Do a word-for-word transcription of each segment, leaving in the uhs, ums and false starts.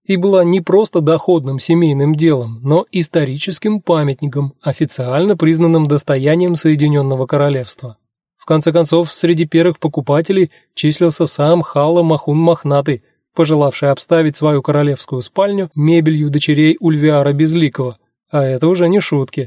и была не просто доходным семейным делом, но историческим памятником, официально признанным достоянием Соединенного Королевства. В конце концов, среди первых покупателей числился сам Халла Махун Мохнатый, пожелавший обставить свою королевскую спальню мебелью дочерей Ульвиара Безликого, а это уже не шутки.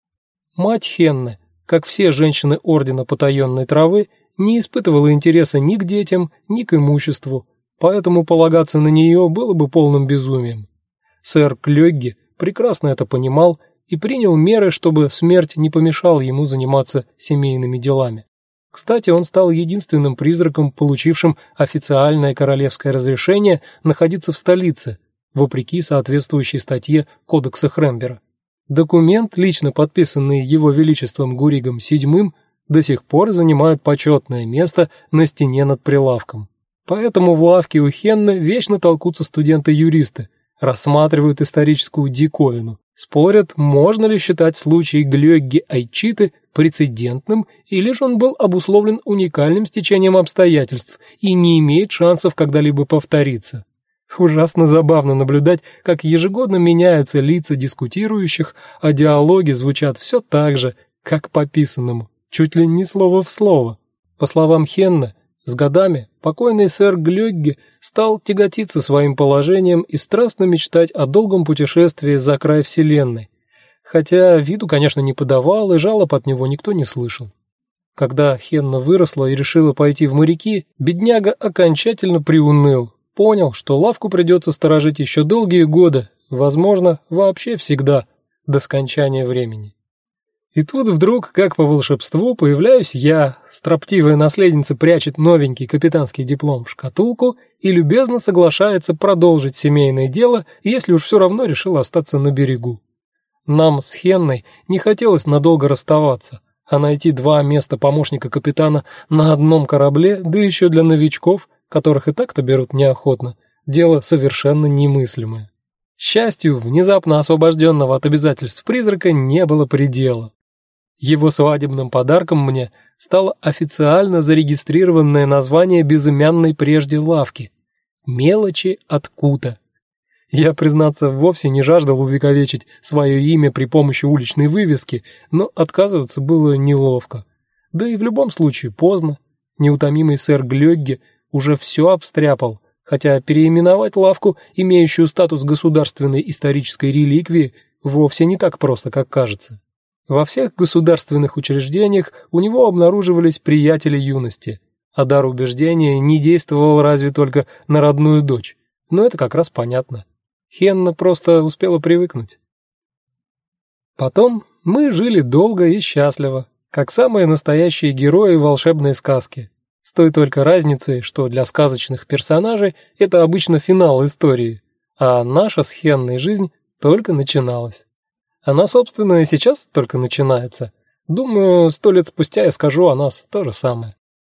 Мать Хенны, как все женщины Ордена Потаенной Травы, не испытывала интереса ни к детям, ни к имуществу, поэтому полагаться на нее было бы полным безумием. Сэр Клёгги прекрасно это понимал и принял меры, чтобы смерть не помешала ему заниматься семейными делами. Кстати, он стал единственным призраком, получившим официальное королевское разрешение находиться в столице, вопреки соответствующей статье Кодекса Хрембера. Документ, лично подписанный Его Величеством Гуригом седьмым, до сих пор занимает почетное место на стене над прилавком. Поэтому в лавке у Хенны вечно толкутся студенты-юристы, рассматривают историческую диковину, спорят, можно ли считать случай Глёгги Айчиты прецедентным, или же он был обусловлен уникальным стечением обстоятельств и не имеет шансов когда-либо повториться. Ужасно забавно наблюдать, как ежегодно меняются лица дискутирующих, а диалоги звучат все так же, как по писанному, чуть ли не слово в слово. По словам Хенны, с годами покойный сэр Глёгги стал тяготиться своим положением и страстно мечтать о долгом путешествии за край вселенной, хотя виду, конечно, не подавал и жалоб от него никто не слышал. Когда Хенна выросла и решила пойти в моряки, бедняга окончательно приуныл, понял, что лавку придется сторожить еще долгие годы, возможно, вообще всегда, до скончания времени. И тут вдруг, как по волшебству, появляюсь я, строптивая наследница прячет новенький капитанский диплом в шкатулку и любезно соглашается продолжить семейное дело, если уж все равно решила остаться на берегу. Нам с Хенной не хотелось надолго расставаться, а найти два места помощника капитана на одном корабле, да еще для новичков, которых и так-то берут неохотно, дело совершенно немыслимое. Счастью, внезапно освобожденного от обязательств призрака не было предела. Его свадебным подарком мне стало официально зарегистрированное название безымянной прежде лавки «Мелочи от Кута». Я, признаться, вовсе не жаждал увековечить свое имя при помощи уличной вывески, но отказываться было неловко. Да и в любом случае поздно. Неутомимый сэр Глёгги уже все обстряпал, хотя переименовать лавку, имеющую статус государственной исторической реликвии, вовсе не так просто, как кажется. Во всех государственных учреждениях у него обнаруживались приятели юности, а дар убеждения не действовал разве только на родную дочь, но это как раз понятно. Хенна просто успела привыкнуть. Потом мы жили долго и счастливо, как самые настоящие герои волшебной сказки, с той только разницей, что для сказочных персонажей это обычно финал истории, а наша с Хенной жизнь только начиналась. Она, собственно, и сейчас только начинается. Думаю, сто лет спустя я скажу о нас то же самое.